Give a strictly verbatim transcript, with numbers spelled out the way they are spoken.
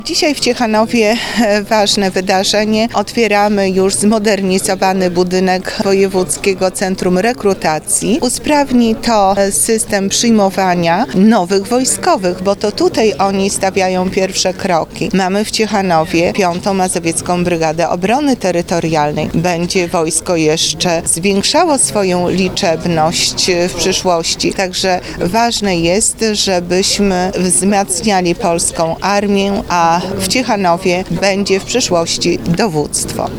Dzisiaj w Ciechanowie ważne wydarzenie. Otwieramy już zmodernizowany budynek Wojewódzkiego Centrum Rekrutacji. Usprawni to system przyjmowania nowych wojskowych, bo to tutaj oni stawiają pierwsze kroki. Mamy w Ciechanowie piątą Mazowiecką Brygadę Obrony Terytorialnej. Będzie wojsko jeszcze zwiększało swoją liczebność w przyszłości. Także ważne jest, żebyśmy wzmacniali polską armię, a w Ciechanowie będzie w przyszłości dowództwo.